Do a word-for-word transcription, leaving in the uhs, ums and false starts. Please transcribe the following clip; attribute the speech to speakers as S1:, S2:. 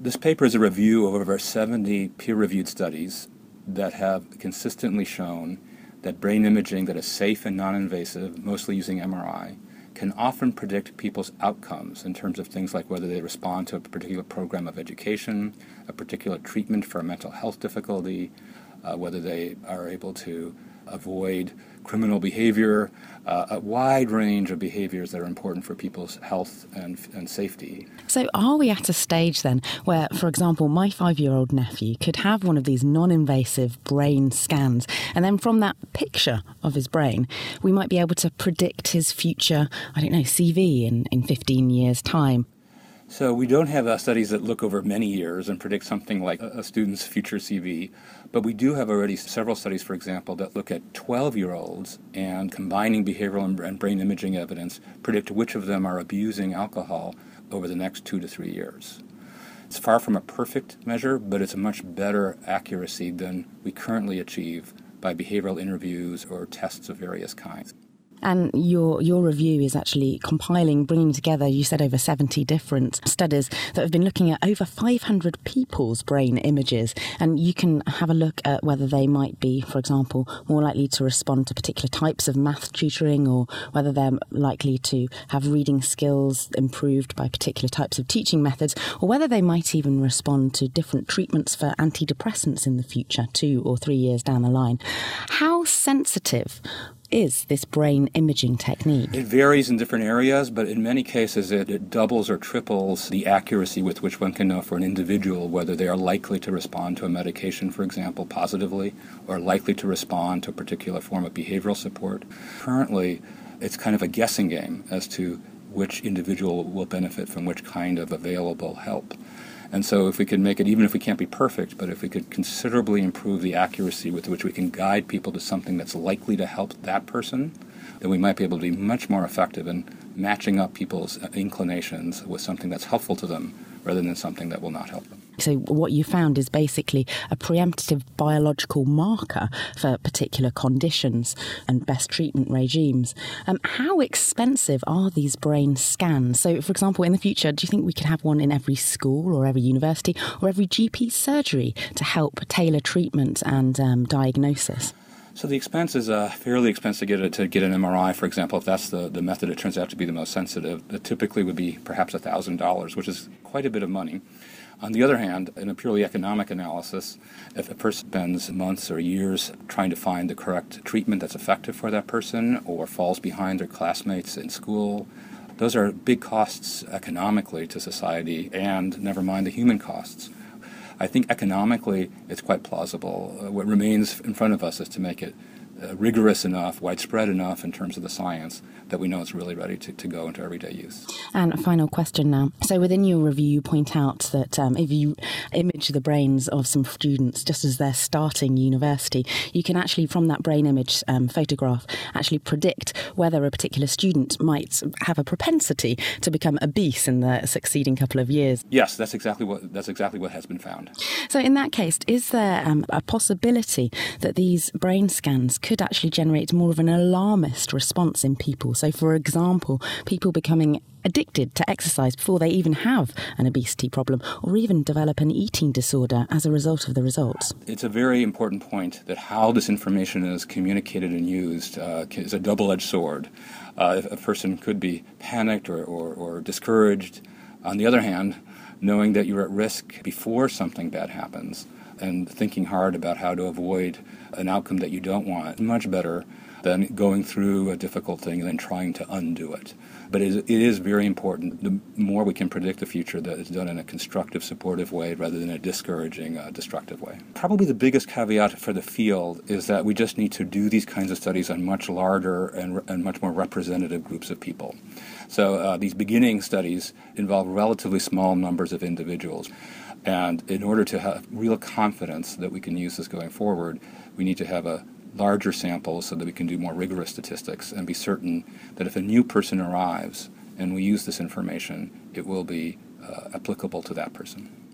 S1: This paper is a review of over seventy peer-reviewed studies that have consistently shown that brain imaging that is safe and non-invasive, mostly using M R I, can often predict people's outcomes in terms of things like whether they respond to a particular program of education, a particular treatment for a mental health difficulty, uh, whether they are able to avoid criminal behavior, uh, a wide range of behaviors that are important for people's health and, and safety.
S2: So are we at a stage then where, for example, my five-year-old nephew could have one of these non-invasive brain scans, and then from that picture of his brain, we might be able to predict his future, I don't know, C V in, in fifteen years' time?
S1: So we don't have uh, studies that look over many years and predict something like a, a student's future C V, but we do have already several studies, for example, that look at twelve-year-olds and combining behavioral and, and brain imaging evidence predict which of them are abusing alcohol over the next two to three years. It's far from a perfect measure, but it's a much better accuracy than we currently achieve by behavioral interviews or tests of various kinds.
S2: And your your review is actually compiling, bringing together, you said, over seventy different studies that have been looking at over five hundred people's brain images. And you can have a look at whether they might be, for example, more likely to respond to particular types of math tutoring, or whether they're likely to have reading skills improved by particular types of teaching methods, or whether they might even respond to different treatments for antidepressants in the future, two or three years down the line. How sensitive is this brain imaging technique?
S1: It varies in different areas, but in many cases it, it doubles or triples the accuracy with which one can know for an individual whether they are likely to respond to a medication, for example, positively, or likely to respond to a particular form of behavioral support. Currently, it's kind of a guessing game as to which individual will benefit from which kind of available help. And so if we could make it, even if we can't be perfect, but if we could considerably improve the accuracy with which we can guide people to something that's likely to help that person, then we might be able to be much more effective in matching up people's inclinations with something that's helpful to them rather than something that will not help them.
S2: So what you found is basically a preemptive biological marker for particular conditions and best treatment regimes. Um, how expensive are these brain scans? So, for example, in the future, do you think we could have one in every school or every university or every G P surgery to help tailor treatment and um, diagnosis?
S1: So the expense is uh, fairly expensive to get, a, to get an M R I, for example. If that's the, the method that turns out to be the most sensitive, it typically would be perhaps one thousand dollars, which is quite a bit of money. On the other hand, in a purely economic analysis, if a person spends months or years trying to find the correct treatment that's effective for that person or falls behind their classmates in school, those are big costs economically to society, and never mind the human costs. I think economically it's quite plausible. Uh, what remains in front of us is to make it uh, rigorous enough, widespread enough in terms of the science that we know it's really ready to, to go into everyday use.
S2: And a final question now. So within your review, you point out that um, if you image the brains of some students just as they're starting university, you can actually, from that brain image um, photograph, actually predict whether a particular student might have a propensity to become obese in the succeeding couple of years.
S1: Yes, that's exactly what that's exactly what has been found.
S2: So in that case, is there um, a possibility that these brain scans could actually generate more of an alarmist response in people? So, for example, people becoming addicted to exercise before they even have an obesity problem, or even develop an eating disorder as a result of the results.
S1: It's a very important point that how this information is communicated and used uh, is a double-edged sword. Uh, a person could be panicked or, or, or discouraged. On the other hand, knowing that you're at risk before something bad happens and thinking hard about how to avoid an outcome that you don't want is much better than going through a difficult thing and then trying to undo it. But it is, it is very important. The more we can predict the future, that it's done in a constructive, supportive way rather than a discouraging, uh, destructive way. Probably the biggest caveat for the field is that we just need to do these kinds of studies on much larger and, and much more representative groups of people. So uh, these beginning studies involve relatively small numbers of individuals. And in order to have real confidence that we can use this going forward, we need to have a larger samples so that we can do more rigorous statistics and be certain that if a new person arrives and we use this information, it will be uh, applicable to that person.